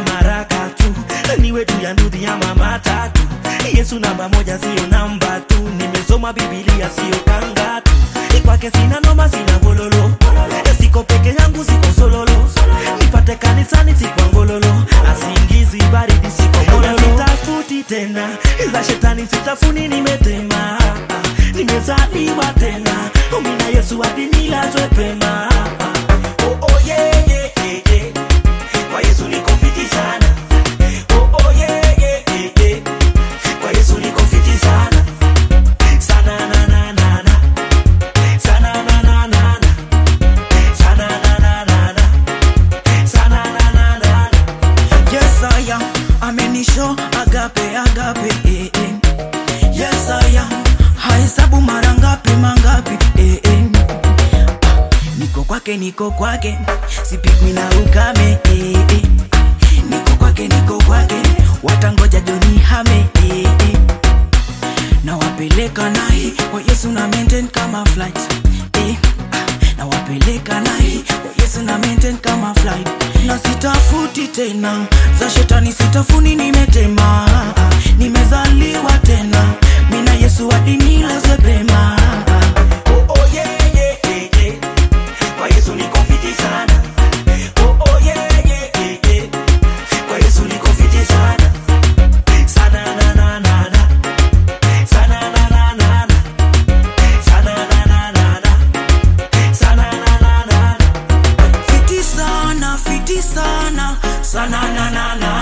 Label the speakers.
Speaker 1: maraka tu, ni wetu ya nudhi ya mama tatu. Yesu namba moja sio namba tu, nimesoma Biblia sio kanga tu. Kwake sina noma sina bololo, siko peke yangu siko sololo. Nipate kanisani siko ngololo, asingizi baridi siko mololo. Sitafuti tena za shetani sitafuni, nimetema nimezaliwa tena, mimi na Yesu hadi nilazwe pema. Oh oh yeah yeah yeah, kwa Yesu niko fiti sana. Oh oh yeah yeah yeah, kwa Yesu niko fiti sana. Sana na na na na, sana na na na na, sana na na na na, sana na na na. Yes I am, amenisho agape agape Yes I am, haisabu mara ngapi mangapi niko kwake sipigwi na ukame niko kwake watangoja joni hame na wapeleka nahi kwa Yesu na maintain kama flight na wapeleka nahi kwa Yesu na maintain kama flight. Na sitafuti tena za shetani sitafuni, nimetema nimezaliwa tena, mimi na Yesu hadi nilazwe pema. Oh oh yeah yeah yeah, kwa Yesu niko fiti sana. Oh oh yeah yeah yeah, kwa Yesu niko fiti sana. Sana na na na na, sana na na na na, sana na na na na, sana na na na na. Fiti sana, sana na na na.